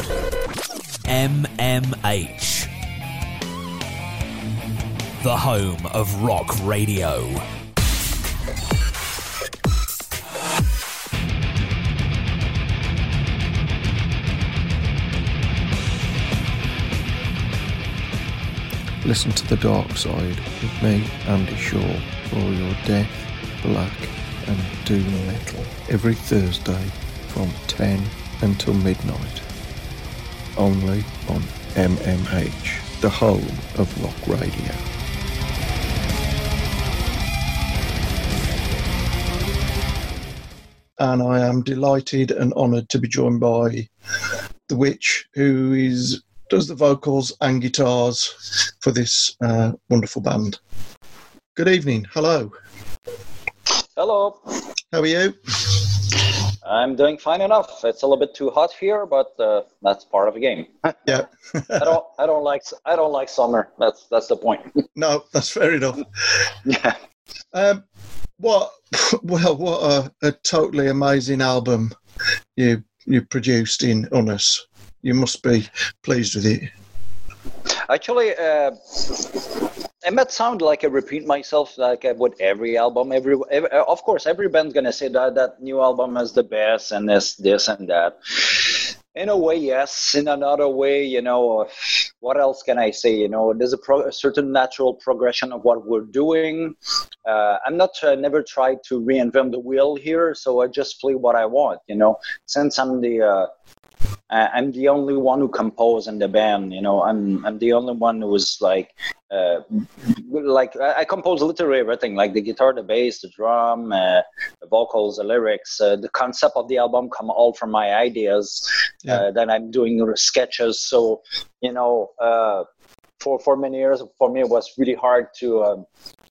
MMH, the home of rock radio. Listen to The Dark Side with me, Andy Shaw, for all your death, black and doom metal every Thursday from 10 until midnight. Only on MMH, the home of rock radio. And I am delighted and honoured to be joined by The Witch, who does the vocals and guitars for this wonderful band. Good evening. Hello. Hello. How are you? I'm doing fine enough. It's a little bit too hot here, but that's part of the game. Yeah. I don't like summer. That's the point. No, that's fair enough. Yeah. What a totally amazing album you produced in Unnus. You must be pleased with it. Actually, it might sound like I repeat myself, like with every album. Of course, every band's gonna say that new album is the best, and this and that. In a way, yes. In another way, what else can I say? There's a certain natural progression of what we're doing. I'm not never tried to reinvent the wheel here, so I just play what I want. Since I'm the only one who composed in the band. I'm the only one who was like I compose literally everything, like the guitar, the bass, the drum, the vocals, the lyrics. The concept of the album come all from my ideas. Then I'm doing sketches. So, for many years, for me, it was really hard to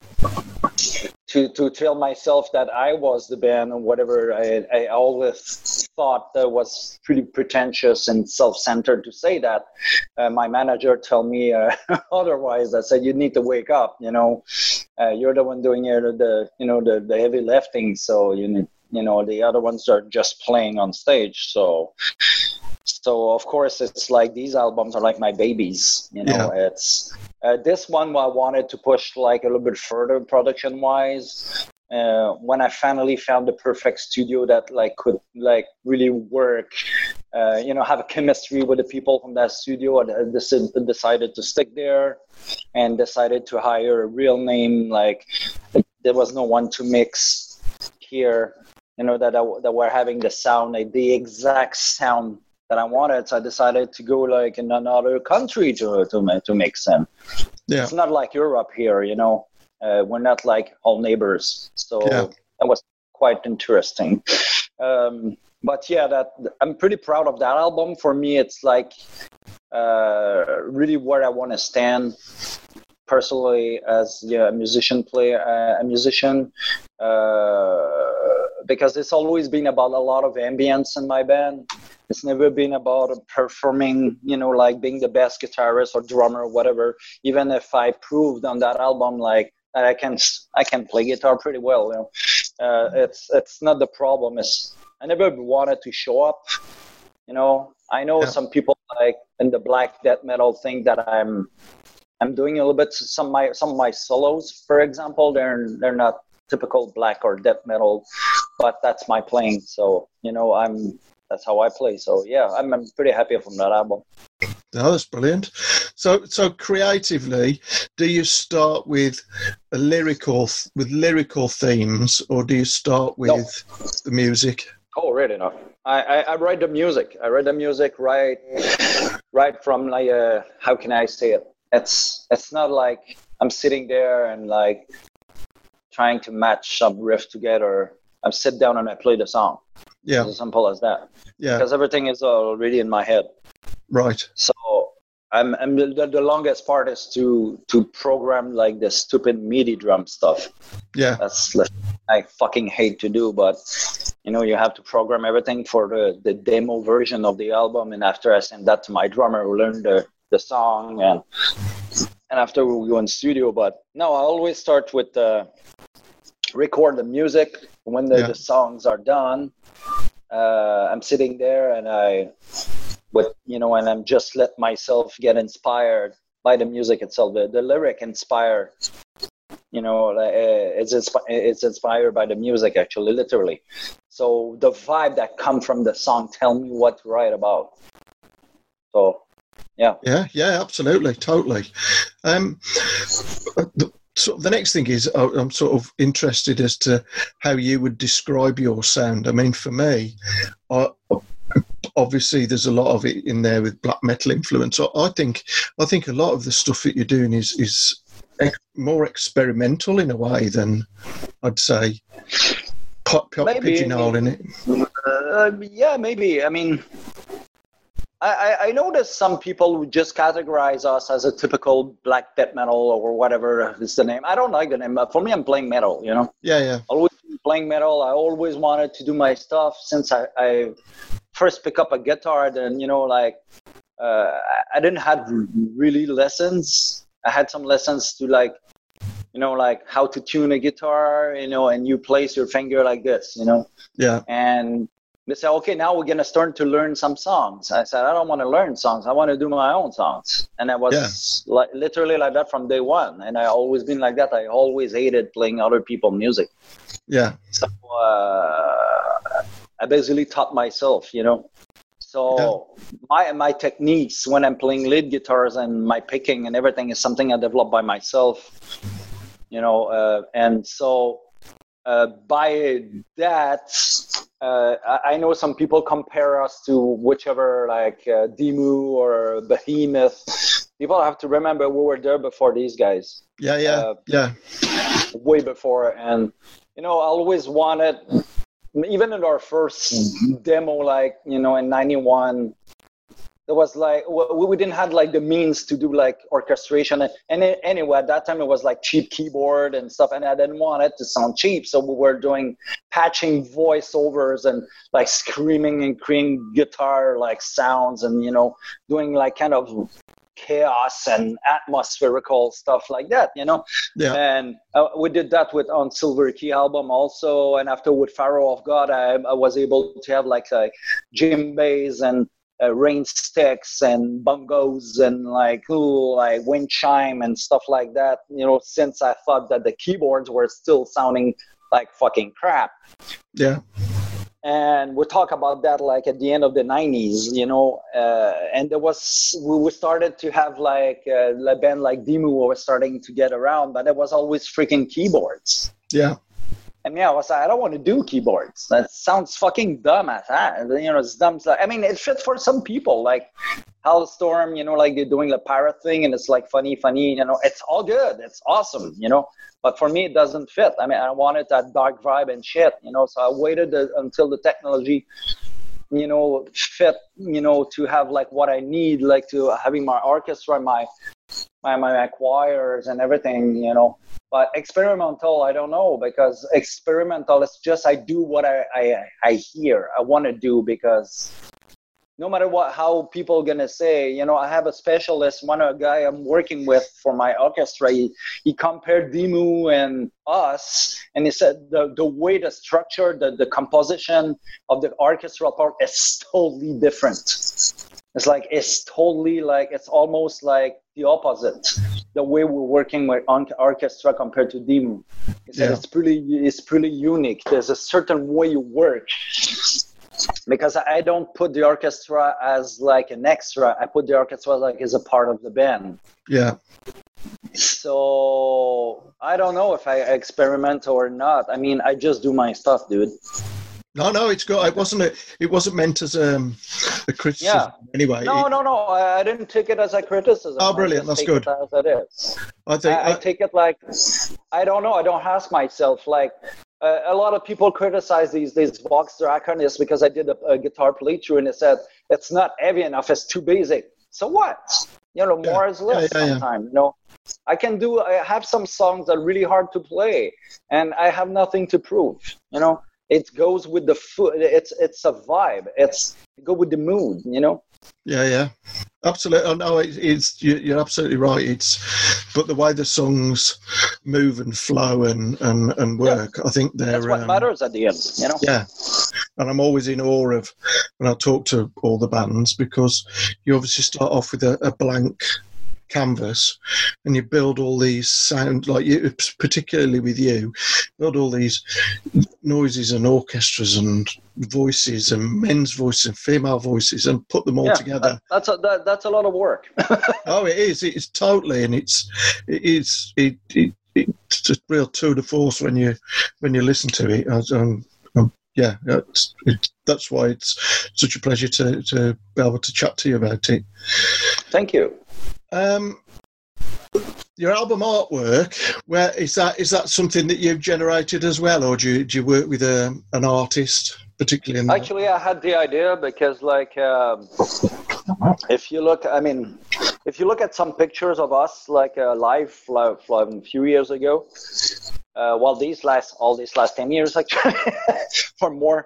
tell myself that I was the band and whatever. I always thought that was pretty pretentious and self-centered to say that. My manager told me otherwise. I said, you need to wake up, you're the one doing the heavy lifting. So you need, the other ones are just playing on stage. So of course it's like these albums are like my babies, It's this one I wanted to push like a little bit further production wise. When I finally found the perfect studio that could really work, have a chemistry with the people from that studio, I decided to stick there and decided to hire a real name. There was no one to mix here, that were having the sound, the exact sound that I wanted. So I decided to go in another country to mix them. Yeah. It's not like Europe here, we're not like all neighbors. So that was quite interesting. But yeah, I'm pretty proud of that album. For me, it's really where I want to stand personally as a musician, because it's always been about a lot of ambience in my band. It's never been about performing, being the best guitarist or drummer or whatever. Even if I proved on that album, that I can play guitar pretty well. It's not the problem. I never wanted to show up. I know some people in the black death metal think that I'm doing a little bit some of my solos, for example. They're not typical black or death metal, but that's my playing. So that's how I play. So yeah, I'm pretty happy from that album. Oh, that's brilliant. So creatively, do you start with lyrical themes, or do you start with the music? Oh, really? No. I write the music. I write the music right from how can I say it? It's not like I'm sitting there and trying to match some riff together. I sit down and I play the song. Yeah. It's as simple as that. Yeah. Because everything is already in my head. Right. So I'm the longest part is to program the stupid MIDI drum stuff. Yeah. That's I fucking hate to do, but you have to program everything for the demo version of the album, and after I send that to my drummer who learned the song, and after we go in studio. But no, I always start with record the music. When the songs are done, I'm sitting there and with, and I'm just let myself get inspired by the music itself. The lyric inspire, it's inspired by the music, actually, literally. So the vibe that come from the song tell me what to write about. So, yeah, absolutely, totally. The next thing is, I'm sort of interested as to how you would describe your sound. I mean, for me, obviously there's a lot of it in there with black metal influence. I think a lot of the stuff that you're doing is more experimental in a way than, I'd say, pigeonholing it. Yeah, maybe. I mean, I noticed some people who just categorize us as a typical black death metal or whatever is the name. I don't like the name, but for me, I'm playing metal, Yeah. Always playing metal. I always wanted to do my stuff since I first pick up a guitar. Then, I didn't have really lessons. I had some lessons to like how to tune a guitar, and you place your finger like this, Yeah. And they said, okay, now we're going to start to learn some songs. I said, I don't want to learn songs. I want to do my own songs. And I was literally like that from day one. And I always been like that. I always hated playing other people's music. Yeah. So I basically taught myself, So my techniques when I'm playing lead guitars and my picking and everything is something I developed by myself, and so by that, I know some people compare us to whichever, like Demu or Behemoth. People have to remember we were there before these guys. Yeah. Way before. And, I always wanted, even in our first demo, in 91, there was like, we didn't have like the means to do like orchestration. And anyway, at that time it was like cheap keyboard and stuff. And I didn't want it to sound cheap. So we were doing patching voiceovers and like screaming and creating guitar like sounds and, doing like kind of chaos and atmospherical stuff like that, Yeah. And we did that on Silver Key album also. And after with Pharaoh of God, I was able to have like djembes and rain sticks and bongos and like wind chime and stuff like that, since I thought that the keyboards were still sounding like fucking crap. Yeah. And we'll talk about that like at the end of the 90s, and there was, we started to have like a band like Demu was starting to get around, but it was always freaking keyboards. Yeah. And I was like, I don't want to do keyboards. That sounds fucking dumb. It's dumb. I mean, it fits for some people, like Hellstorm, like they're doing the pirate thing and it's like funny, it's all good. It's awesome, But for me, it doesn't fit. I mean, I wanted that dark vibe and shit, so I waited until the technology, fit, to have like what I need, like to having my orchestra, my choirs and everything, But experimental, I don't know, because experimental is just I do what I hear, I want to do, because no matter how people are going to say, I have a specialist, a guy I'm working with for my orchestra, he compared Demu and us, and he said the way the structure, the composition of the orchestral part is totally different. It's totally like, it's almost like the opposite, the way we're working with orchestra compared to Demu. He said it's pretty unique. There's a certain way you work. Because I don't put the orchestra as like an extra. I put the orchestra like as a part of the band. Yeah. So I don't know if I experiment or not. I mean, I just do my stuff, dude. No, it's good. It wasn't meant as a criticism anyway. No. I didn't take it as a criticism. Oh, brilliant. That's good. As it is. I take it like, I don't know. I don't ask myself like, a lot of people criticize these Vox Draconis because I did a guitar playthrough and they said it's not heavy enough, it's too basic. So what? More is less sometimes. I have some songs that are really hard to play and I have nothing to prove. It goes with the foot. It's a vibe. Go with the mood. Yeah. Absolutely. No, you're absolutely right. But the way the songs move and flow and work, I think That's what matters at the end, Yeah. And I'm always in awe of when I talk to all the bands, because you obviously start off with a blank canvas and you build all these sound, like you, particularly with you, build all these noises and orchestras and voices and men's voices and female voices and put them all together. That's a lot of work. Oh, it is. It's totally, and it's a real tour de force when you listen to it. Yeah, that's why it's such a pleasure to be able to chat to you about it. Thank you. Your album artwork, where is that something that you've generated as well, or do you work with an artist, particularly in Actually, I had the idea because, like, if you look at some pictures of us, like live from a few years ago, all these last 10 years actually, or more.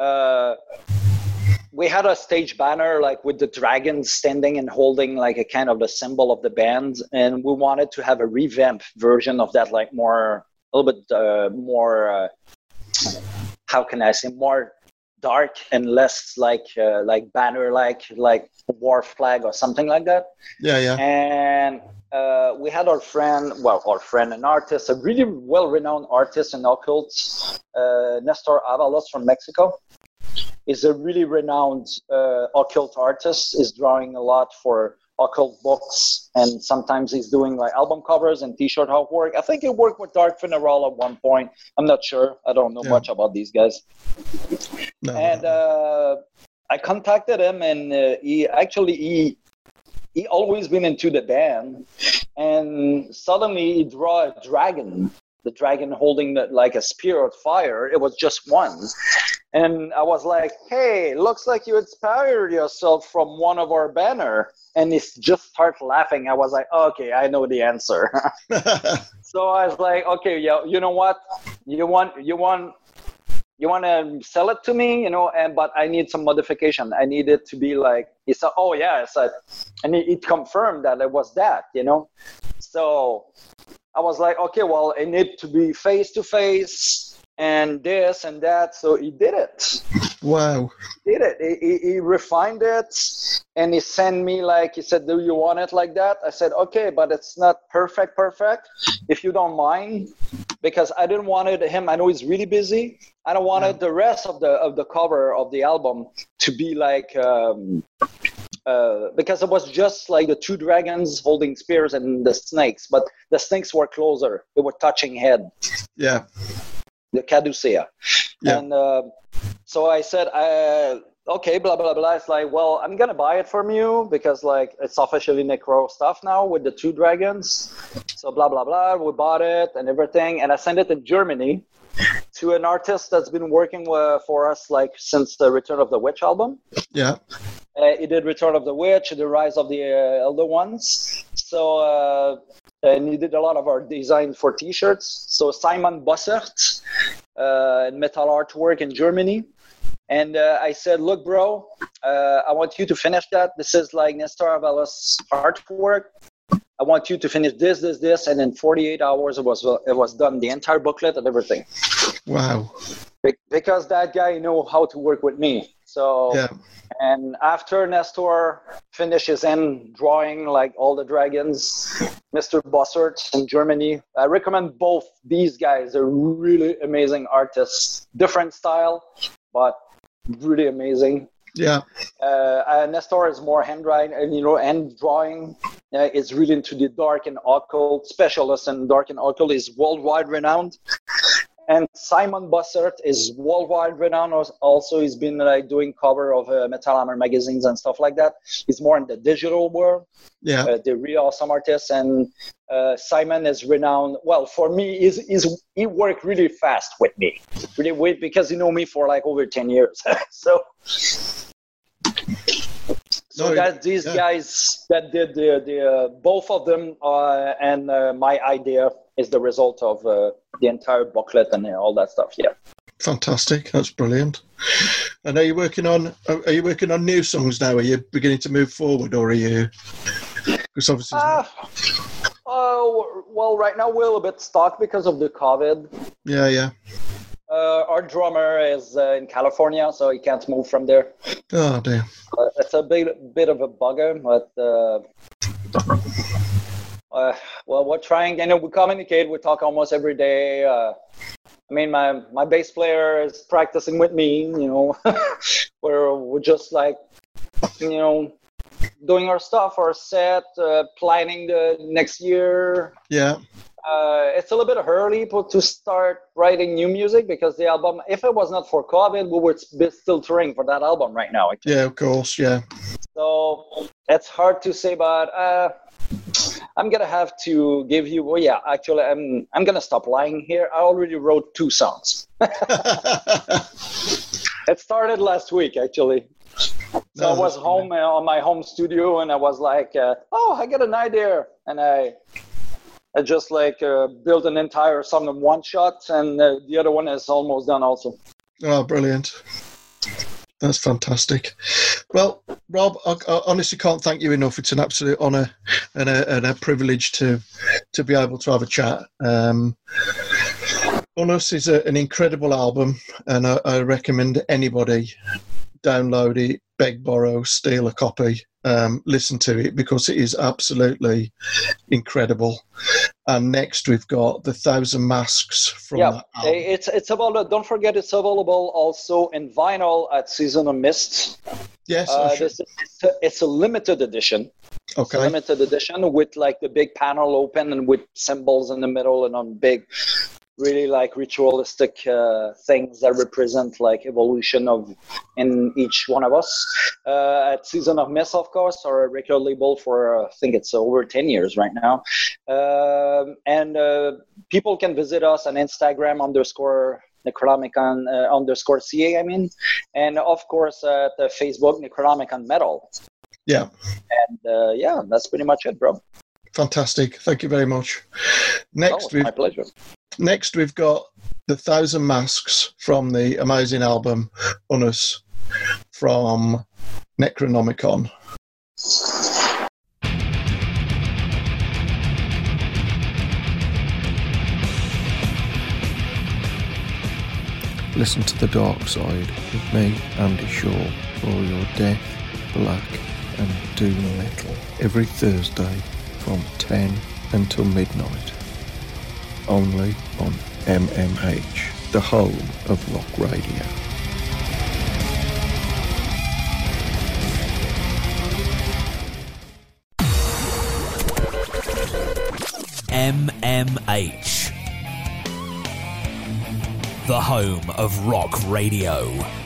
We had a stage banner, like with the dragons standing and holding like a kind of the symbol of the band, and we wanted to have a revamped version of that, like a little bit more. How can I say, more dark and less like banner, like war flag or something like that. Yeah. And we had our friend, an artist, a really well-renowned artist in occult, Nestor Avalos from Mexico. Is a really renowned occult artist. Is drawing a lot for occult books, and sometimes he's doing like album covers and t-shirt artwork. I think he worked with Dark Funeral at one point. I'm not sure. I don't know much about these guys. No. And I contacted him, and he always been into the band, and suddenly he draw a dragon. The dragon holding like a spear of fire. It was just one. And I was like, hey, looks like you inspired yourself from one of our banner. And he just started laughing. I was like, okay, I know the answer. So I was like, okay, yeah, you know what? You want to sell it to me, but I need some modification. I need it to be like, he said, oh yeah. And he confirmed that it was that, So I was like, okay, well, it need to be face to face and this and that. So he did it. Wow. He did it. He refined it, and he sent me he said, do you want it like that? I said, okay, but it's not perfect. If you don't mind, because I didn't want him. I know he's really busy. I don't want the rest of the cover of the album to be like, because it was just like the two dragons holding spears and the snakes, but the snakes were closer. They were touching head. Yeah. The caducea. Yeah. And so I said, okay, blah, blah, blah. It's like, well, I'm going to buy it from you because it's officially Necro stuff now with the two dragons. So blah, blah, blah. We bought it and everything. And I sent it to Germany to an artist that's been working for us since the Return of the Witch album. Yeah. He did Return of the Witch, The Rise of the Elder Ones. So, and he did a lot of our design for t-shirts. So Simon Bossert, metal artwork in Germany. And I said, look, bro, I want you to finish that. This is like Nestor Avalos artwork. I want you to finish this. And in 48 hours, it was done, the entire booklet and everything. Wow. Because that guy know how to work with me. So, yeah. And after Nestor finishes in drawing like all the dragons, Mr. Bossert in Germany, I recommend both these guys. They're really amazing artists. Different style, but really amazing. Yeah. Nestor is more handwriting and hand drawing. Is really into the dark and occult. Specialist in dark and occult, is worldwide renowned. And Simon Bossert is worldwide renowned. Also, he's been doing cover of Metal Hammer magazines and stuff like that. He's more in the digital world. Yeah, they're really awesome artists. And Simon is renowned. Well, for me, he worked really fast with me, really because he know me for over 10 years. These guys that did the both of them, and my idea is the result of the entire booklet and all that stuff. Yeah. Fantastic. That's brilliant. And are you working on new songs now? Are you beginning to move forward, or are you? Because obviously. Well, right now we're a little bit stuck because of the COVID. Yeah. Our drummer is in California, so he can't move from there. Oh dear. It's a bit of a bugger, but well, we're trying. We communicate. We talk almost every day. I mean, my bass player is practicing with me. We're just like, doing our stuff, our set, planning the next year. Yeah. It's a little bit early to start writing new music because the album, if it was not for COVID, we would be still touring for that album right now. Yeah, of course, yeah. So it's hard to say, but I'm gonna have to give you. Well, yeah, actually, I'm gonna stop lying here. I already wrote 2 songs. It started last week, actually. So I was home on my home studio, and I was like, I got an idea, and I just built an entire song in one shot, and the other one is almost done also. Oh, brilliant. That's fantastic. Well, Rob, I honestly can't thank you enough. It's an absolute honour and a privilege to be able to have a chat. On Us is an incredible album, and I recommend anybody download it, beg, borrow, steal a copy, listen to it, because it is absolutely incredible. And next we've got the 1,000 Masks from that album. It's about. Don't forget, it's available also in vinyl at Season of Mist. Yes, it's a limited edition. Okay. It's a limited edition with the big panel open and with symbols in the middle and on big, really ritualistic things that represent evolution in each one of us. At Season of Mist, of course, our record label for I think it's over 10 years right now. And people can visit us on Instagram _Necronomicon _CA, and of course at Facebook Necronomicon Metal. Yeah. And that's pretty much it, bro. Fantastic. Thank you very much. Next, my pleasure. Next, we've got the 1,000 Masks from the amazing album On Us from Necronomicon. Listen to The Dark Side with me, Andy Shaw, for all your death, black and doom metal every Thursday from 10 until midnight. Only on MMH, the home of rock radio. MMH, the home of rock radio.